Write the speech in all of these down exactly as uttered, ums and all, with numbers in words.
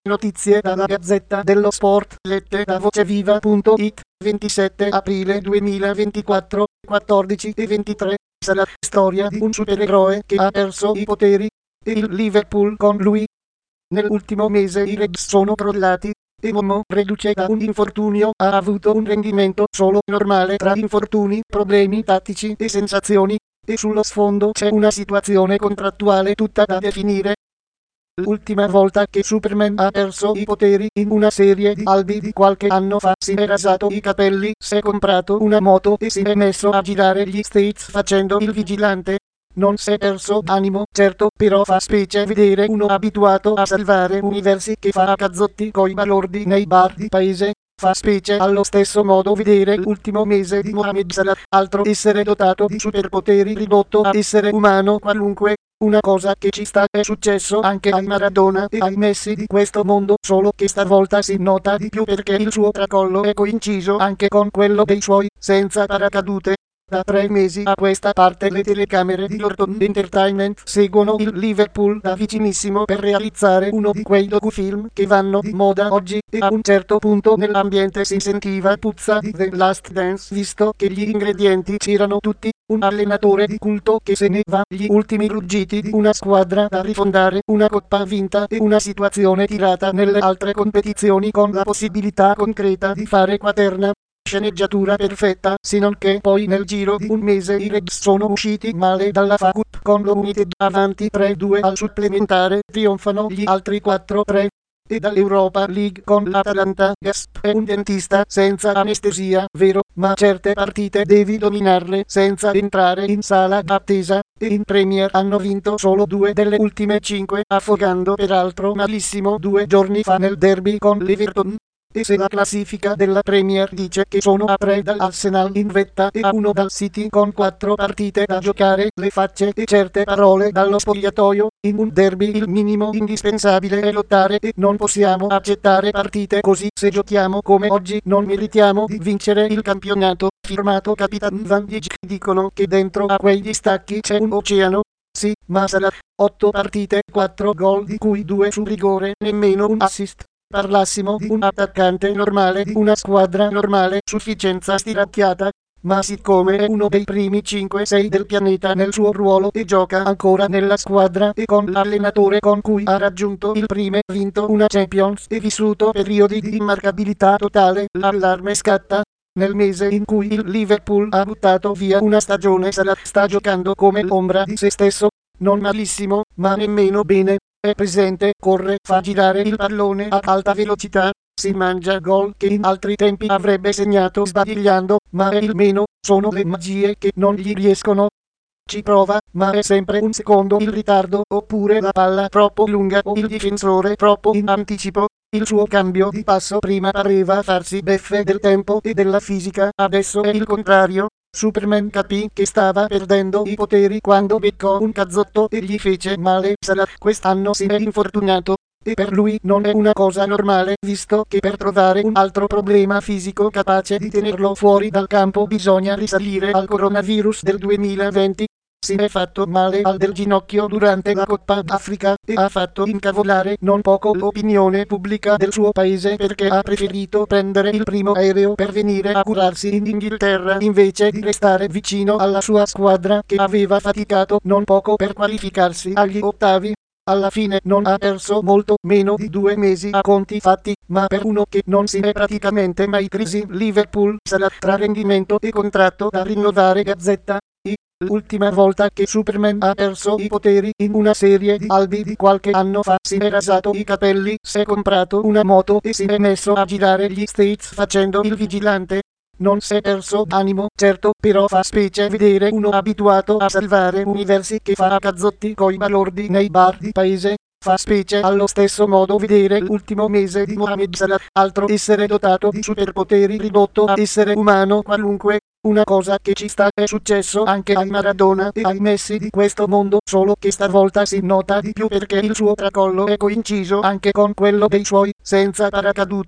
Notizie dalla Gazzetta dello Sport, lette da voceviva punto it, ventisette aprile duemilaventiquattro, quattordici e ventitré. Sarà storia di un supereroe che ha perso i poteri, e il Liverpool con lui. Nell'ultimo mese i Reds sono crollati, e Momo, reduce da un infortunio, ha avuto un rendimento solo normale tra infortuni, problemi tattici e sensazioni, e sullo sfondo c'è una situazione contrattuale tutta da definire. L'ultima volta che Superman ha perso i poteri in una serie di albi di qualche anno fa si è rasato i capelli, si è comprato una moto e si è messo a girare gli States facendo il vigilante. Non si è perso d'animo, certo, però fa specie vedere uno abituato a salvare universi che fa a cazzotti coi balordi nei bar di paese. Fa specie allo stesso modo vedere l'ultimo mese di Mohamed Salah, altro essere dotato di superpoteri ridotto a essere umano qualunque. Una cosa che ci sta è successo anche ai Maradona e ai Messi di questo mondo, solo che stavolta si nota di più perché il suo tracollo è coinciso anche con quello dei suoi, senza paracadute. Da tre mesi a questa parte le telecamere di Lorton Entertainment seguono il Liverpool da vicinissimo per realizzare uno di quei docufilm che vanno di moda oggi, e a un certo punto nell'ambiente si sentiva puzza di The Last Dance visto che gli ingredienti c'erano tutti: un allenatore di culto che se ne va, gli ultimi ruggiti di una squadra da rifondare, una coppa vinta e una situazione tirata nelle altre competizioni con la possibilità concreta di fare quaterna. Sceneggiatura perfetta, sino che poi nel giro di un mese i Reds sono usciti male dalla F A Cup con l'United avanti tre due al supplementare, trionfano gli altri quattro tre. E dall'Europa League con l'Atalanta. Gasp è un dentista senza anestesia, vero, ma certe partite devi dominarle senza entrare in sala d'attesa, e in Premier hanno vinto solo due delle ultime cinque, affogando peraltro malissimo due giorni fa nel derby con l'Everton. E se la classifica della Premier dice che sono a tre dall'Arsenal in vetta e a uno dal City con quattro partite da giocare, le facce e certe parole dallo spogliatoio, in un derby il minimo indispensabile è lottare e non possiamo accettare partite così, se giochiamo come oggi non meritiamo di vincere il campionato. Firmato Capitan Van Dijk. Dicono che dentro a quegli stacchi c'è un oceano. Sì, ma sarà otto partite, quattro gol di cui due su rigore, nemmeno un assist. Parlassimo di un attaccante normale, di una squadra normale, sufficienza stiracchiata, ma siccome è uno dei primi cinque sei del pianeta nel suo ruolo e gioca ancora nella squadra e con l'allenatore con cui ha raggiunto il primo, vinto una Champions e vissuto periodi di immarcabilità totale, l'allarme scatta. Nel mese in cui il Liverpool ha buttato via una stagione, Salah sta giocando come l'ombra di se stesso, non malissimo, ma nemmeno bene. È presente, corre, fa girare il pallone a alta velocità, si mangia gol che in altri tempi avrebbe segnato sbadigliando, ma è il meno, sono le magie che non gli riescono. Ci prova, ma è sempre un secondo in ritardo, oppure la palla troppo lunga o il difensore troppo in anticipo. Il suo cambio di passo prima pareva farsi beffe del tempo e della fisica, adesso è il contrario. Superman capì che stava perdendo i poteri quando beccò un cazzotto e gli fece male. Salah quest'anno si è infortunato, e per lui non è una cosa normale, visto che per trovare un altro problema fisico capace di tenerlo fuori dal campo bisogna risalire al coronavirus del duemilaventi. Si è fatto male al del ginocchio durante la Coppa d'Africa, e ha fatto incavolare non poco l'opinione pubblica del suo paese perché ha preferito prendere il primo aereo per venire a curarsi in Inghilterra invece di restare vicino alla sua squadra che aveva faticato non poco per qualificarsi agli ottavi. Alla fine non ha perso molto meno di due mesi a conti fatti, ma per uno che non si è praticamente mai crisi Liverpool sarà tra rendimento e contratto da rinnovare. Gazzetta. L'ultima volta che Superman ha perso i poteri in una serie di albi di qualche anno fa si è rasato i capelli, si è comprato una moto e si è messo a girare gli States facendo il vigilante. Non si è perso d'animo, certo, però fa specie vedere uno abituato a salvare universi che fa a cazzotti coi balordi nei bar di paese. Fa specie allo stesso modo vedere l'ultimo mese di Mohamed Salah, altro essere dotato di superpoteri ridotto a essere umano qualunque. Una cosa che ci sta è successo anche ai Maradona e ai Messi di questo mondo, solo che stavolta si nota di più perché il suo tracollo è coinciso anche con quello dei suoi, senza paracadute.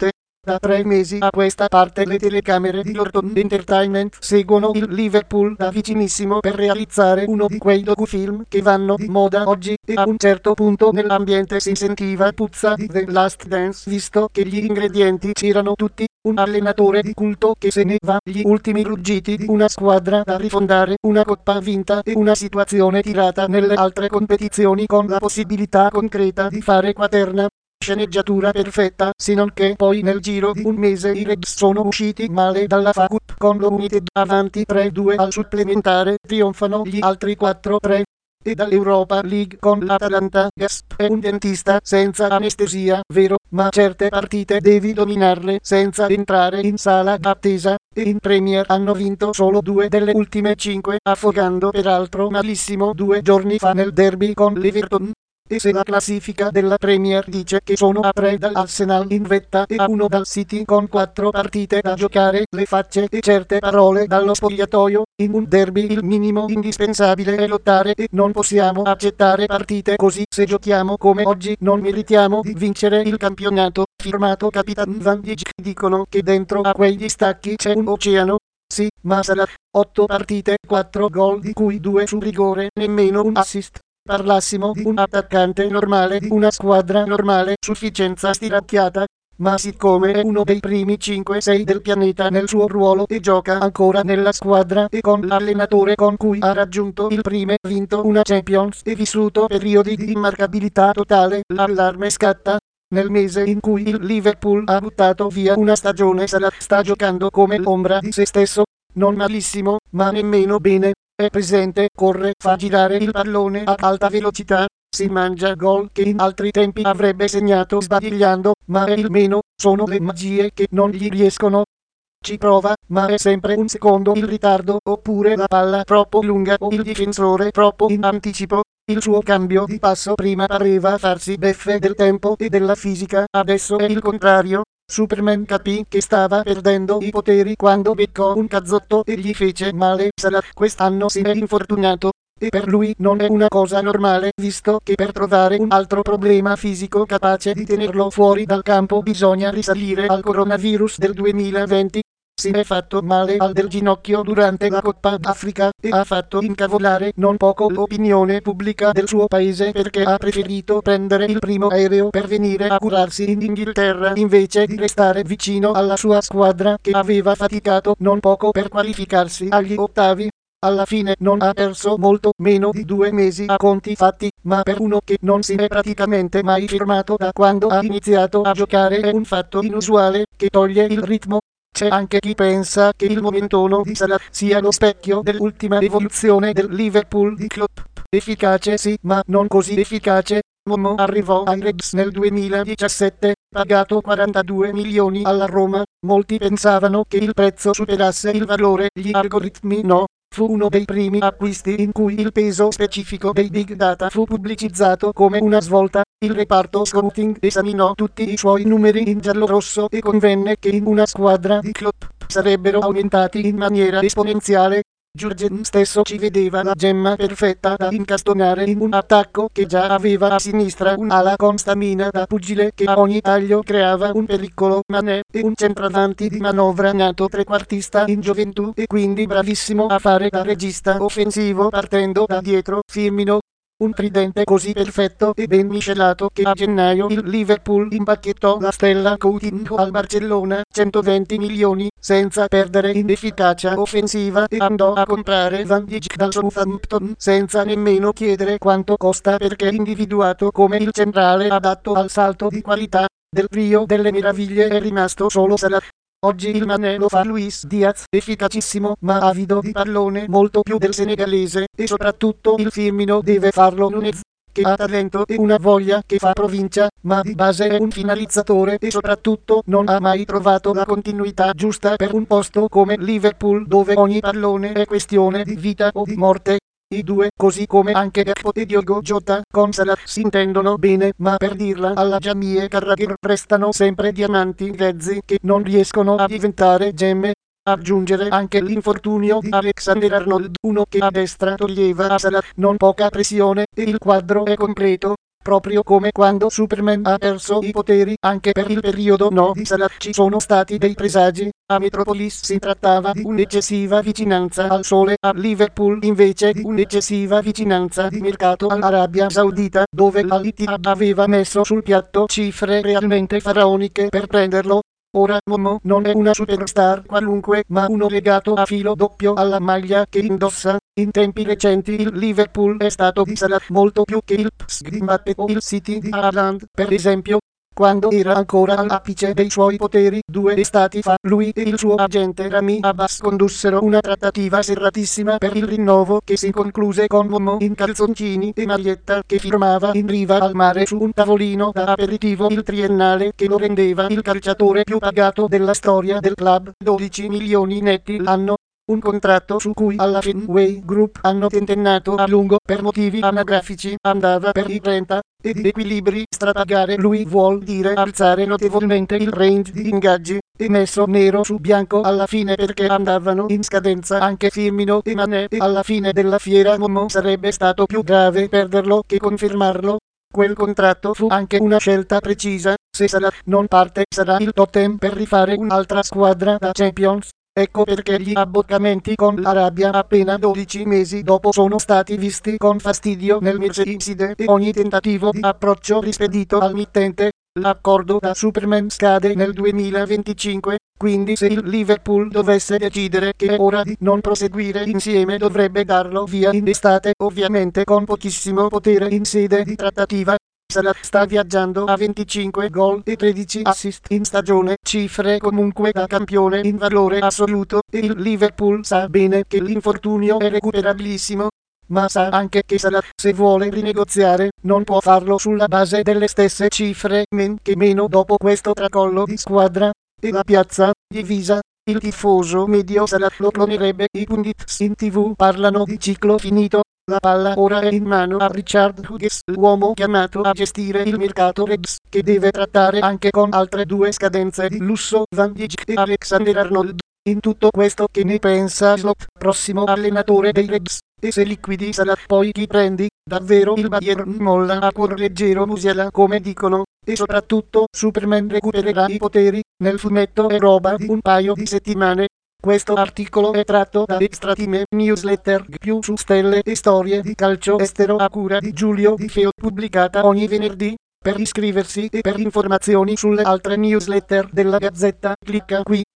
Da tre mesi a questa parte le telecamere di Lorton Entertainment seguono il Liverpool da vicinissimo per realizzare uno di quei docufilm che vanno di moda oggi, e a un certo punto nell'ambiente si sentiva puzza di The Last Dance, visto che gli ingredienti c'erano tutti: un allenatore di culto che se ne va, gli ultimi ruggiti di una squadra da rifondare, una coppa vinta e una situazione tirata nelle altre competizioni con la possibilità concreta di fare quaterna. Sceneggiatura perfetta, sinonché poi nel giro di un mese i Reds sono usciti male dalla F A Cup con lo United avanti tre due al supplementare, trionfano gli altri quattro tre. E dall'Europa League con l'Atalanta. Gasp è un dentista senza anestesia, vero, ma certe partite devi dominarle senza entrare in sala d'attesa, e in Premier hanno vinto solo due delle ultime cinque, affogando peraltro malissimo due giorni fa nel derby con l'Everton. E se la classifica della Premier dice che sono a tre dall'Arsenal in vetta e a uno dal City con quattro partite da giocare, le facce e certe parole dallo spogliatoio, in un derby il minimo indispensabile è lottare e non possiamo accettare partite così. Se giochiamo come oggi non meritiamo di vincere il campionato. Firmato Capitan Van Dijk. Dicono che dentro a quei distacchi c'è un oceano. Sì, ma sarà otto partite, quattro gol di cui due su rigore, nemmeno un assist. Parlassimo di un attaccante normale, di una squadra normale, sufficienza stiracchiata, ma siccome è uno dei primi cinque sei del pianeta nel suo ruolo e gioca ancora nella squadra e con l'allenatore con cui ha raggiunto il prime, vinto una Champions e vissuto periodi di immarcabilità totale, l'allarme scatta. Nel mese in cui il Liverpool ha buttato via una stagione, Salah sta giocando come l'ombra di se stesso, non malissimo, ma nemmeno bene. È presente, corre, fa girare il pallone ad alta velocità, si mangia gol che in altri tempi avrebbe segnato sbadigliando, ma è il meno, sono le magie che non gli riescono. Ci prova, ma è sempre un secondo il ritardo, oppure la palla troppo lunga o il difensore troppo in anticipo. Il suo cambio di passo prima pareva farsi beffe del tempo e della fisica, adesso è il contrario. Superman capì che stava perdendo i poteri quando beccò un cazzotto e gli fece male. Salah quest'anno si è infortunato, e per lui non è una cosa normale, visto che per trovare un altro problema fisico capace di tenerlo fuori dal campo bisogna risalire al coronavirus del duemilaventi. Si è fatto male al del ginocchio durante la Coppa d'Africa e ha fatto incavolare non poco l'opinione pubblica del suo paese, perché ha preferito prendere il primo aereo per venire a curarsi in Inghilterra invece di restare vicino alla sua squadra che aveva faticato non poco per qualificarsi agli ottavi. Alla fine non ha perso molto meno di due mesi a conti fatti, ma per uno che non si è praticamente mai fermato da quando ha iniziato a giocare è un fatto inusuale che toglie il ritmo. C'è anche chi pensa che il momentono di Salah sia lo specchio dell'ultima evoluzione del Liverpool di Klopp. Efficace sì, ma non così efficace. Momo arrivò ai Reds nel duemiladiciassette, pagato quarantadue milioni alla Roma. Molti pensavano che il prezzo superasse il valore, gli algoritmi no. Fu uno dei primi acquisti in cui il peso specifico dei big data fu pubblicizzato come una svolta. Il reparto scouting esaminò tutti i suoi numeri in giallorosso e convenne che in una squadra di Klopp sarebbero aumentati in maniera esponenziale. Jurgen stesso ci vedeva la gemma perfetta da incastonare in un attacco che già aveva a sinistra un'ala con stamina da pugile che a ogni taglio creava un pericolo, Mané, e un centravanti di manovra nato trequartista in gioventù e quindi bravissimo a fare da regista offensivo partendo da dietro, Firmino. Un tridente così perfetto e ben miscelato che a gennaio il Liverpool impacchettò la stella Coutinho al Barcellona, centoventi milioni, senza perdere in efficacia offensiva, e andò a comprare Van Dijk dal Southampton senza nemmeno chiedere quanto costa, perché individuato come il centrale adatto al salto di qualità. Del trio delle meraviglie è rimasto solo Salah. Oggi il Mané lo fa Luis Diaz, efficacissimo ma avido di pallone molto più del senegalese, e soprattutto il Firmino deve farlo Nunez, che ha talento e una voglia che fa provincia, ma di base è un finalizzatore e soprattutto non ha mai trovato la continuità giusta per un posto come Liverpool, dove ogni pallone è questione di vita o di morte. I due, così come anche Gakpo e Diogo Jota, con Salah si intendono bene, ma per dirla alla Jamie Carragher restano sempre diamanti grezzi che non riescono a diventare gemme. Aggiungere anche l'infortunio di Alexander-Arnold, uno che a destra toglieva a Salah non poca pressione, e il quadro è completo. proprio come quando Superman ha perso i poteri. Anche per il periodo no di Salah ci sono stati dei presagi. A Metropolis si trattava di un'eccessiva vicinanza al sole, a Liverpool invece di un'eccessiva vicinanza di mercato all'Arabia Saudita, dove l'Al-Ittihad aveva messo sul piatto cifre realmente faraoniche per prenderlo. Ora Momo non è una superstar qualunque, ma uno legato a filo doppio alla maglia che indossa. In tempi recenti il Liverpool è stato di Salah molto più che il P S G di Mbappé o il City di Haaland, per esempio. Quando era ancora all'apice dei suoi poteri, due estati fa, lui e il suo agente Rami Abbas condussero una trattativa serratissima per il rinnovo che si concluse con Momo in calzoncini e maglietta che firmava in riva al mare su un tavolino da aperitivo il triennale che lo rendeva il calciatore più pagato della storia del club, dodici milioni netti l'anno. Un contratto su cui alla Fenway Group hanno tentennato a lungo per motivi anagrafici, andava per i trenta ed equilibri. Strapagare lui vuol dire alzare notevolmente il range di ingaggi, e messo nero su bianco alla fine perché andavano in scadenza anche Firmino e Mané, e alla fine della fiera Momo sarebbe stato più grave perderlo che confermarlo. Quel contratto fu anche una scelta precisa: se Salah non parte sarà il totem per rifare un'altra squadra da Champions. Ecco perché gli abboccamenti con l'Arabia appena dodici mesi dopo sono stati visti con fastidio nel Merseyside e ogni tentativo di approccio rispedito al mittente. L'accordo da Superman scade nel duemilaventicinque, quindi se il Liverpool dovesse decidere che è ora di non proseguire insieme dovrebbe darlo via in estate, ovviamente con pochissimo potere in sede di trattativa. Salah sta viaggiando a venticinque gol e tredici assist in stagione, cifre comunque da campione in valore assoluto, e il Liverpool sa bene che l'infortunio è recuperabilissimo, ma sa anche che Salah, se vuole rinegoziare, non può farlo sulla base delle stesse cifre, men che meno dopo questo tracollo di squadra. E la piazza, divisa. Il tifoso medio Salah lo clonerebbe, i pundits in tv parlano di ciclo finito. La palla ora è in mano a Richard Hughes, l'uomo chiamato a gestire il mercato Reds, che deve trattare anche con altre due scadenze di lusso, Van Dijk e Alexander-Arnold. In tutto questo che ne pensa Slot, prossimo allenatore dei Reds? E se liquidi Salah poi chi prendi? Davvero il Bayern molla a cuor leggero Musiala come dicono? E soprattutto Superman recupererà i poteri? Nel fumetto è roba di un paio di settimane. Questo articolo è tratto da Extra Time Newsletter più su stelle e storie di calcio estero a cura di Giulio Di Feo, pubblicata ogni venerdì. Per iscriversi e per informazioni sulle altre newsletter della Gazzetta clicca qui.